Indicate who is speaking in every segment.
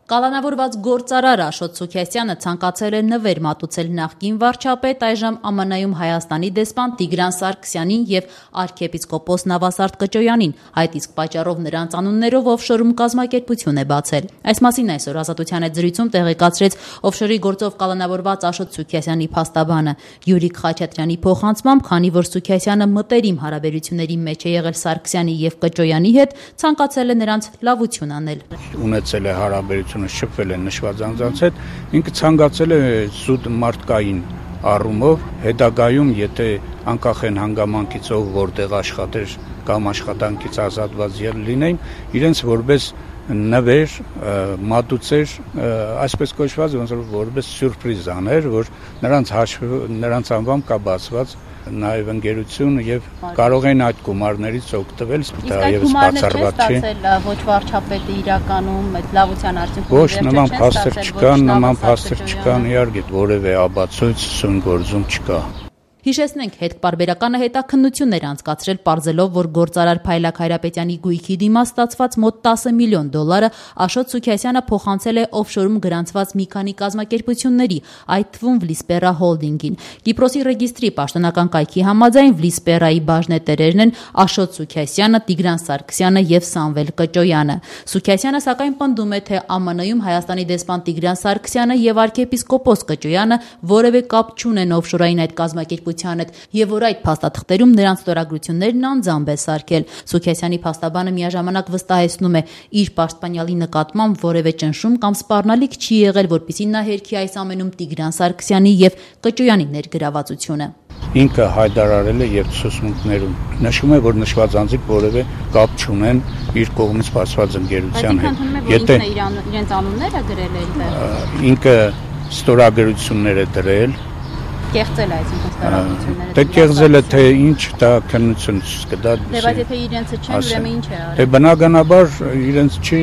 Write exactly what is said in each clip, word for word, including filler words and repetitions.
Speaker 1: Կալանավորված գործարար Աշոտ Սուքիասյանը ցանկացել է նվեր մատուցել նախկին վարչապետ, այժմ Ամն Ա-ում Հայաստանի դեսպան Տիգրան Սարգսյանին եւ արքեպիսկոպոս Նավասարդ Կճոյանին, այդ իսկ պատճառով նրանց անուններով օֆշորում կազմակերպություն է բացել։ Այս մասին այսօր Ազատության հետ զրույցում տեղեկացրեց օֆշորի գործով կալանավորված Աշոտ Սուքիասյանի փաստաբանը Յուրիկ Խաչատրյանի փոխանցմամբ, քանի որ Սուքիասյանը մտերիմ հարաբերությունների մեջ է եղել Սարգսյանի եւ Կճոյանի հետ, ցանկացել է նրանց լավություն անել։
Speaker 2: Ունեցել է հարաբերություն շփվել են նշված անձանց հետ, ինքը ցանկացել է զուտ մարդկային առումով հետագայում, եթե անկախ են հանգամանքից ով որտեղ աշխատեր կամ աշխատանքից ազատված լինեին, իրենց որպես նվեր մատուցեր, այսպես կոչված ոնց որ որպես սյուրպրիզ աներ, որ նրանց հաշվի նրանց անվամբ կա բացված նաև ընկերություն եւ կարող են այդ գումարներից օգտվել, դա եւս բացառված չէ։
Speaker 1: Ոչ վարչապետը իրականում այդ լավության արդյունքում
Speaker 2: ոչ նման փաստեր չկան, նման փաստեր չկան, իհարկե որևէ աբացույց սուն գործում չկա։
Speaker 1: Հիշեցնենք, հետպարբերականը հետաքննություններ էր անցկացրել, պարզելով, որ գործարար Փայլակ Հայրապետյանի գույքի դիմաց ստացված մոտ տասը միլիոն դոլարը Աշոտ Սուքիասյանը փոխանցել է օֆշորում գրանցված մի քանի կազմակերպությունների, այդ թվում Վլիսպերա հոլդինգին։ Կիպրոսի ռեգիստրի պաշտոնական կայքի համաձայն Վլիսպերայի բաժնետերերն են Աշոտ Սուքիասյանը, Տիգրան Սարգսյանը եւ Սամվել Կճոյանը։ Սուքիասյանը սակայն պնդում է, թե Ամն Ա-ում Հայաստանի դեսպան Տիգրան Սարգսյանը եւ արքեպիսկոպոս Կճոյանը որևէ կապ չունեն օֆշորային այդ կազմակերպությունների եւ որ այդ փաստաթղթերում նրանց ստորագրություններն անձամբ է սարքել։ Սուքիասյանի փաստաբանը միաժամանակ վստահեցնում է, իր պաշտպանյալի նկատմամբ որևէ ճնշում կամ սպառնալիք չի եղել, որպեսզի նա հերքի այս ամենում Տիգրան Սարգսյանի եւ Կճոյանի ներգրավվածությունը։
Speaker 2: Ինքը հայտարարել է եւ ցուցմունքներում նշում է, որ նշված անձիկ որևէ կապ չունեն իր կողմից բացված ընկերության հետ։
Speaker 1: Եթե իրենց անունները գրել է այնտեղ,
Speaker 2: ինքը ստորագրություններ է դրել,
Speaker 1: կեղծել այս ստորագրությունները։
Speaker 2: Դե կեղծել է թե ինչ, դա քննություն կդա։
Speaker 1: Դե բայց եթե իրենցը չեն, ուրեմն ինչ է արել։
Speaker 2: Դե բնականաբար իրենց չի,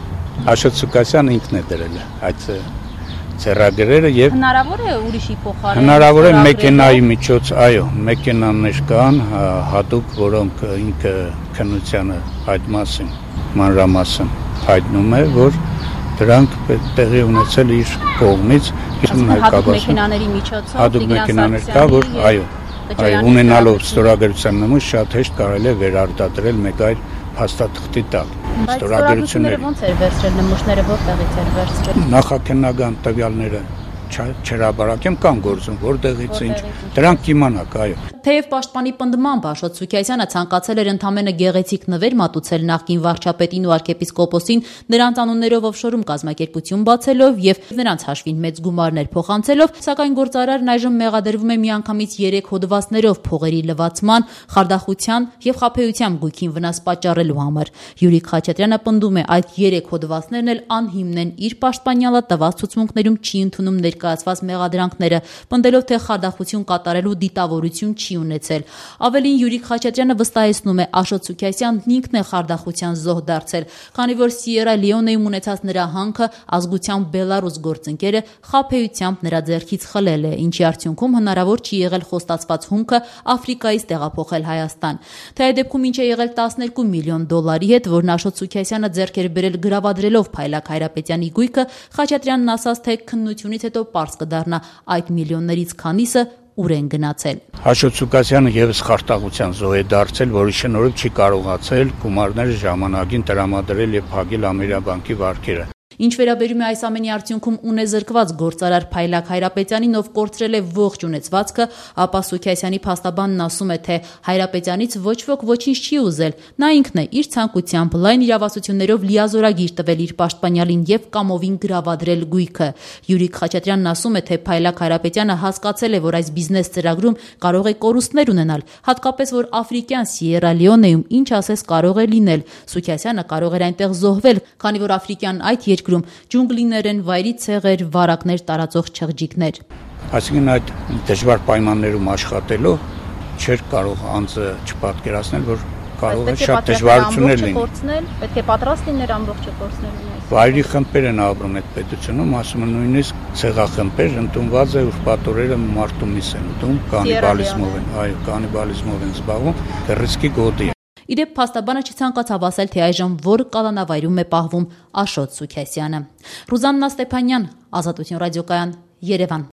Speaker 2: Աշոտ Սուքիասյանը ինքն է դրել այդ ցերագրերը եւ
Speaker 1: հնարավոր է ուրիշի փոխարեն։
Speaker 2: Հնարավոր է մեքենայի միջոց, այո, մեքենաներ կան հատուկ, որոնք ինքը քննությանը այդ մասին մանրամասն հայտնում է, որ դրանք տեղի ունեցել իր կողմից,
Speaker 1: հատուկ մեքենաների միջոցով,
Speaker 2: հատուկ մեքենաներ կա, որ այո, այո, ունենալով ստորագրության նմուշ շատ հեշտ կարելի է վերարտադրել մեկ այլ փաստաթղթի տակ։
Speaker 1: Ստորագրությունները ո՞նց էր վերցրել, նմուշները որտեղից էր վերցրել։
Speaker 2: Նախաքննական տվյալները չհրաբարակեմ կամ գործում, որտեղից ինչ, դրանք կիմանաք, այո։
Speaker 1: Թեև պաշտպանի պնդմամբ Աշոտ Սուքիասյանը ցանկացել էր ընդամենը գեղեցիկ նվեր մատուցել նախկին վարչապետին ու արքեպիսկոպոսին, նրանց անուններով օֆշորում կազմակերպություն բացելով եւ նրանց հաշվին մեծ գումարներ փոխանցելով, սակայն գործարարն այժմ մեղադրվում է միանգամից երեք հոդվածներով փողերի լվացման, խարդախության եւ խաբեության գույքին վնաս պատճառելու համար։ Յուրիկ Խաչատրյանը պնդում է, այդ երեք հոդվածներն էլ անհիմն են, իր պաշտպանյալը տված ցուցմունքներում չի ընդունում ներկայացված մեղադրանքները, պնդելով, թե խարդախություն կատարելու դիտավորություն չի ունեցել։ Ավելին Յուրիկ Խաչատրյանը վստահեցնում է, Աշոտ Սուքիասյանն ինքն է խարդախության զոհ դարձել, քանի որ Սիերա Լեոնեում ունեցած նրա հանքը ազգությամբ բելարուս գործընկերը խաբեությամբ նրա ձեռքից խլել է, ինչի արդյունքում հնարավոր չի եղել խոստացված հումքը Աֆրիկայից տեղափոխել Հայաստան։ Թե այդ դեպքում ինչ է եղել տասներկու միլիոն դոլարի հետ, որն Աշոտ Սուքիասյանը ձեռք էր բերել գրավադրելով Փայլակ Հայրապետյանի գույքը, Խաչատրյանն ասաց, թե քննությունից հետո պարզ կդառնա այդ միլիոններից քանիսը ուր են գնացել։
Speaker 2: Աշոտ Սուքիասյանը եւս խարդախության զոհ է դարձել, որի շնորհիվ չի կարողացել գումարները ժամանակին տրամադրել եւ փակել Ամերիկաբանկի վարկերը։
Speaker 1: Ինչ վերաբերում է այս ամենի արդյունքում ունեզրկված գործարար Փայլակ Հայրապետյանին, ով կորցրել է ողջ ունեցվածքը, ապա Սուքիասյանի փաստաբանն ասում է, թե Հայրապետյանից ոչ ոք ոչինչ չի ուզել, նա ինքն է իր ցանկությամբ լայն իրավասություններով լիազորագիր տվել իր պաշտպանյալին եւ կամովին գրավադրել գույքը։ Յուրիկ Խաչատրյանն ասում է, թե Փայլակ Հայրապետյանը հասկացել է, որ այս բիզնես ծրագրում կարող է կորուստներ ունենալ, հատկապես որ աֆրիկյան Սիերա Լեոնեում ինչ ասես կարող է լինել։ Սուքիասյանը կարող էր այնտեղ զոհվել, քանի որ աֆրիկյան այդ երկրում ջունգլիներ են, վայրի ցեղեր, վարակներ տարածող չղջիկներ։
Speaker 2: Այսինքն այդ դժվար պայմաններում աշխատելով չէր կարող անձը չպատկերացնել, որ կարող է շատ դժվարություններ լինել։
Speaker 1: Պետք է պատրաստ լիներ ամբողջը կորցնելու։
Speaker 2: Վայրի խմբեր են ապրում այդ պետությունում, ասում են նույնիսկ ցեղախմբեր ընդունված է, որ պատորերը մարդու միս են ուտում, կանիբալիզմով են, այո, կանիբալիզմով են զբաղվում, ռիսկի գոտի։
Speaker 1: Իդեպ փաստաբանը չցանկացավ ասել, թե այժմ որ կալանավայրում է պահվում Աշոտ Սուքեսյանը։ Ռուզաննա Ստեփանյան, Ազատություն ռադիոկայան, Երևան։